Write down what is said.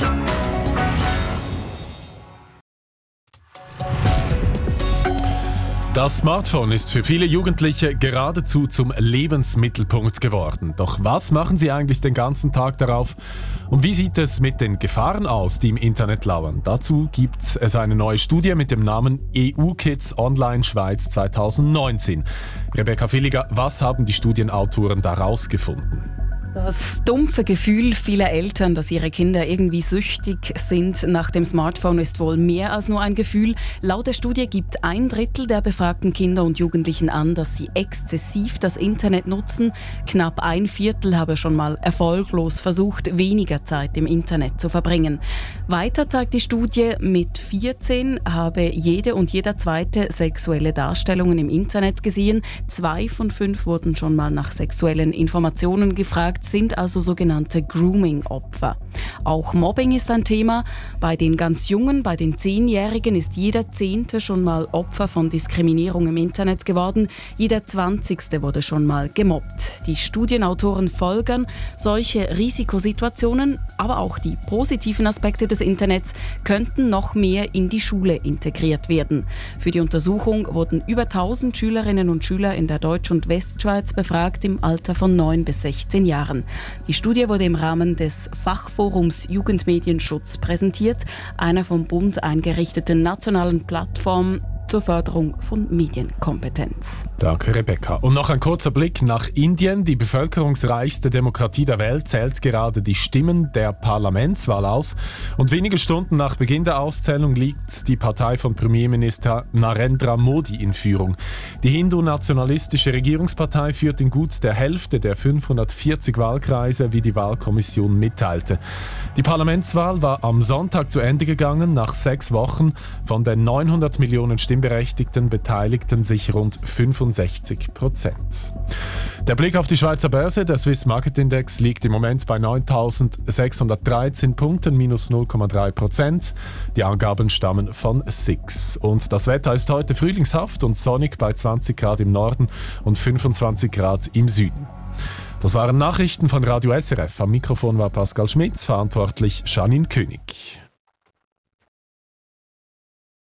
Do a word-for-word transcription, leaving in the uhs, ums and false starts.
Das Smartphone ist für viele Jugendliche geradezu zum Lebensmittelpunkt geworden. Doch was machen sie eigentlich den ganzen Tag darauf? Und wie sieht es mit den Gefahren aus, die im Internet lauern? Dazu gibt es eine neue Studie mit dem Namen E U-Kids Online Schweiz zwanzig neunzehn. Rebecca Villiger, was haben die Studienautoren daraus gefunden? Das dumpfe Gefühl vieler Eltern, dass ihre Kinder irgendwie süchtig sind nach dem Smartphone, ist wohl mehr als nur ein Gefühl. Laut der Studie gibt ein Drittel der befragten Kinder und Jugendlichen an, dass sie exzessiv das Internet nutzen. Knapp ein Viertel habe schon mal erfolglos versucht, weniger Zeit im Internet zu verbringen. Weiter zeigt die Studie, mit vierzehn habe jede und jeder Zweite sexuelle Darstellungen im Internet gesehen. Zwei von fünf wurden schon mal nach sexuellen Informationen gefragt, sind also sogenannte Grooming-Opfer. Auch Mobbing ist ein Thema. Bei den ganz Jungen, bei den Zehnjährigen ist jeder Zehnte schon mal Opfer von Diskriminierung im Internet geworden. Jeder Zwanzigste wurde schon mal gemobbt. Die Studienautoren folgern, solche Risikosituationen, aber auch die positiven Aspekte des Internets könnten noch mehr in die Schule integriert werden. Für die Untersuchung wurden über tausend Schülerinnen und Schüler in der Deutsch- und Westschweiz befragt im Alter von neun bis sechzehn Jahren. Die Studie wurde im Rahmen des Fachforums Jugendmedienschutz präsentiert, einer vom Bund eingerichteten nationalen Plattform zur Förderung von Medienkompetenz. Danke, Rebecca. Und noch ein kurzer Blick nach Indien. Die bevölkerungsreichste Demokratie der Welt zählt gerade die Stimmen der Parlamentswahl aus. Und wenige Stunden nach Beginn der Auszählung liegt die Partei von Premierminister Narendra Modi in Führung. Die hindu-nationalistische Regierungspartei führt in gut der Hälfte der fünfhundertvierzig Wahlkreise, wie die Wahlkommission mitteilte. Die Parlamentswahl war am Sonntag zu Ende gegangen. Nach sechs Wochen von den neunhundert Millionen Stimmberechtigten beteiligten sich rund fünfundsechzig Prozent. Der Blick auf die Schweizer Börse, der Swiss Market Index, liegt im Moment bei neuntausendsechshundertdreizehn Punkten, minus null Komma drei Prozent. Die Angaben stammen von S I X. Und das Wetter ist heute frühlingshaft und sonnig bei zwanzig Grad im Norden und fünfundzwanzig Grad im Süden. Das waren Nachrichten von Radio S R F. Am Mikrofon war Pascal Schmitz, verantwortlich Janine König.